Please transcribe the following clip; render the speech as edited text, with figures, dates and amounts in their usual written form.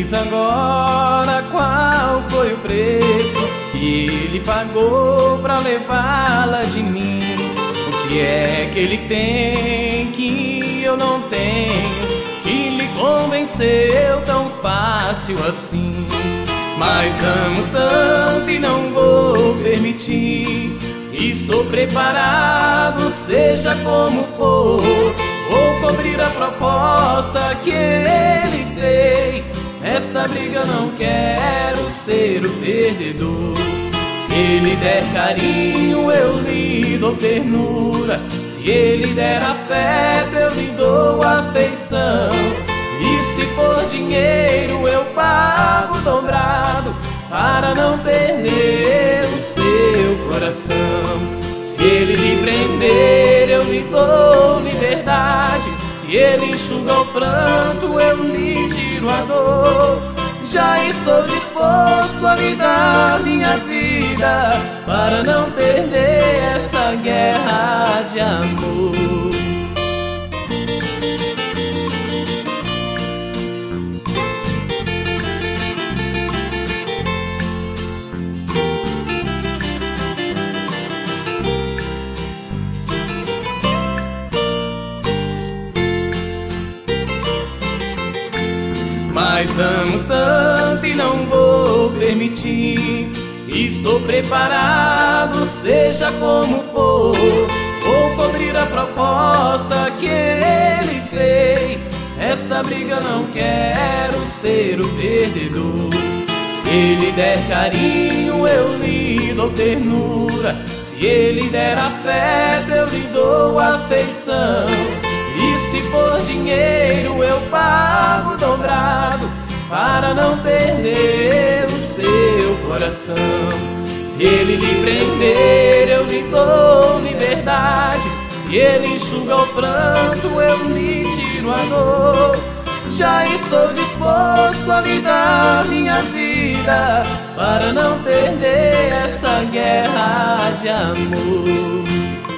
diz agora qual foi o preço que ele pagou pra levá-la de mim. O que é que ele tem que eu não tenho, que lhe convenceu tão fácil assim? Mas amo tanto e não vou permitir. Estou preparado, seja como for, vou cobrir a proposta que ele fez. Nesta briga não quero ser o perdedor. Se ele der carinho, eu lhe dou ternura. Se ele der afeto, eu lhe dou afeição. E se for dinheiro, eu pago dobrado, para não perder o seu coração. Se ele lhe prender, eu lhe dou liberdade. Se ele enxuga o pranto, eu lhe tiro a dor. Já estou disposto a lhe dar minha vida, para não perder essa guerra de amor. Mas amo tanto e não vou permitir. Estou preparado, seja como for, vou cobrir a proposta que ele fez. Esta briga não quero ser o perdedor. Se ele der carinho, eu lhe dou ternura. Se ele der afeto, eu lhe dou afeição. E se for dinheiro, eu pago dobrado, para não perder o seu coração. Se ele lhe prender, eu lhe dou liberdade. Se ele enxuga o pranto, eu lhe tiro a dor. Já estou disposto a lhe dar minha vida, para não perder essa guerra de amor.